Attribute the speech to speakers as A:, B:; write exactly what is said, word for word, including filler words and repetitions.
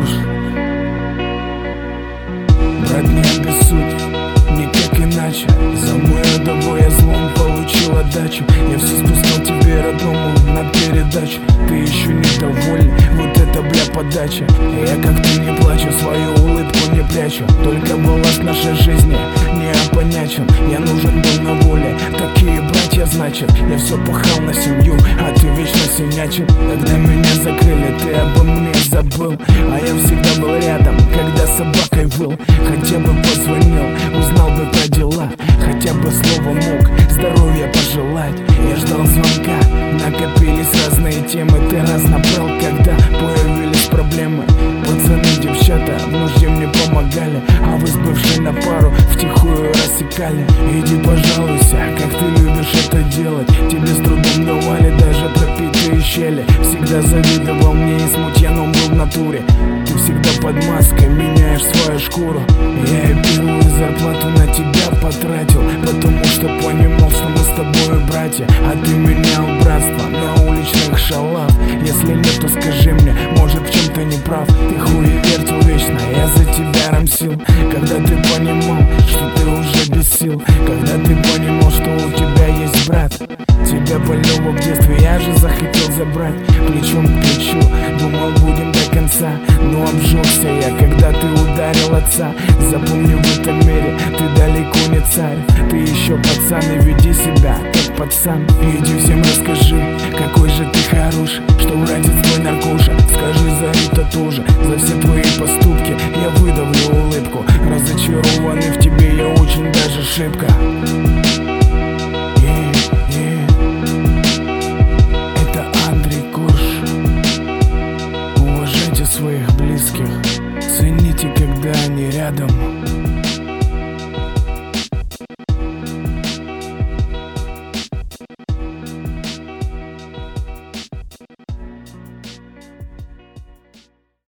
A: Курш. Брат, не обессудь, никак иначе. За мой родовой я злом получил отдачу. Я все спускал тебе, родному, на передачу. Ты еще недоволен, вот это, бля, подача. Я как ты не плачу, свою улыбку не прячу. Только балласт нашей жизни не опонячен. Я нужен был на воле, такие братья значит. Я все пахал на семью, а ты вечно синячил. Когда меня закрыли, ты обо мне забыл. А я всегда был рядом, когда собакой выл. Хотя бы позвонил, узнал бы про дела. Хотя бы слово мог здоровья пожелать. Я ждал звонка, накопились разные темы. Ты раз набрал, когда появились проблемы. Пацаны, девчата в нужде мне помогали, а вы с бывшей на пару втихую рассекали. Иди пожалуйся, как ты любишь это делать. Тебе с трудом давали даже пропитые щели. Всегда завидовал мне и смутьяном был в натуре. Ты всегда под маской меняешь свою шкуру. Я и первую зарплату на тебя потратил, потому что понимал, что мы с тобой братья. А ты менял братство на уличных шалах. Если нет, то скажи мне, может, в чем-то не прав. Ты хуевертил вечно, я за тебя рамсил. Когда ты понимал, что ты уже без сил. Когда ты понимал, что у тебя есть брат. Тебя полюбил в детстве, я же захотел забрать. Плечом к плечу, думал, будем до конца. Но обжегся я, когда ты ударил отца. Запомни, в этом мире ты далеко не царь. Ты еще пацан и веди себя как пацан. Иди всем расскажи, какой же ты хороший, что братец твой наркоша. Скажи за это тоже, за все твои поступки я выдавлю улыбку. Разочарованный в тебе я очень даже шибко. Своих близких цените, когда они рядом.